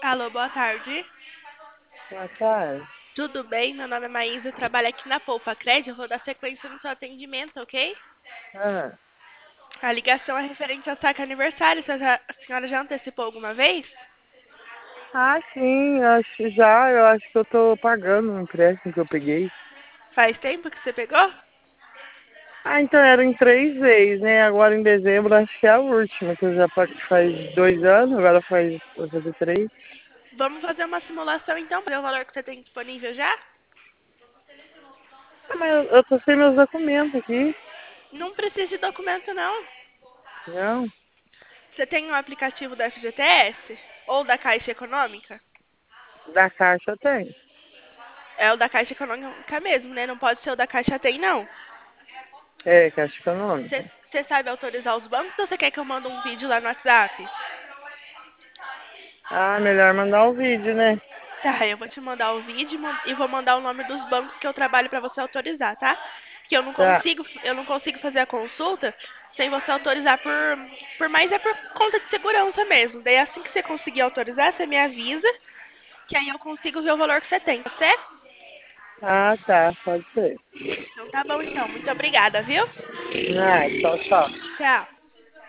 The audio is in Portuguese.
Alô, boa tarde. Boa tarde. Tudo bem? Meu nome é Maísa, eu trabalho aqui na Poupa Crédito. Eu vou dar sequência no seu atendimento, ok? Ah, A ligação é referente ao saque aniversário. A senhora já antecipou alguma vez? sim, eu acho que eu tô pagando um empréstimo que eu peguei. Faz tempo que você pegou? Então era em 3 vezes, né? Agora em dezembro acho que é a última, que eu já paguei faz 2 anos, agora vai fazer 3. Vamos fazer uma simulação então para ver o valor que você tem disponível já? Mas eu tô sem meus documentos aqui. Não precisa de documento não. Não, Você tem um aplicativo da FGTS? Ou da Caixa Econômica? da Caixa eu tenho. É o da Caixa Econômica mesmo, né? Não pode ser o da Caixa Tem, não. É, Caixa Econômica. Você sabe autorizar os bancos ou você quer que eu mande um vídeo lá no WhatsApp? Melhor mandar o vídeo, né? Tá, eu vou te mandar o vídeo e vou mandar o nome dos bancos que eu trabalho pra você autorizar, tá? Que Tá. eu não consigo fazer a consulta sem você autorizar por mais é por conta de segurança mesmo. Daí assim que você conseguir autorizar, você me avisa, que aí eu consigo ver o valor que você tem, pode ser? Tá, pode ser. Então tá bom então. Muito obrigada, viu? Tchau, tchau. Tchau.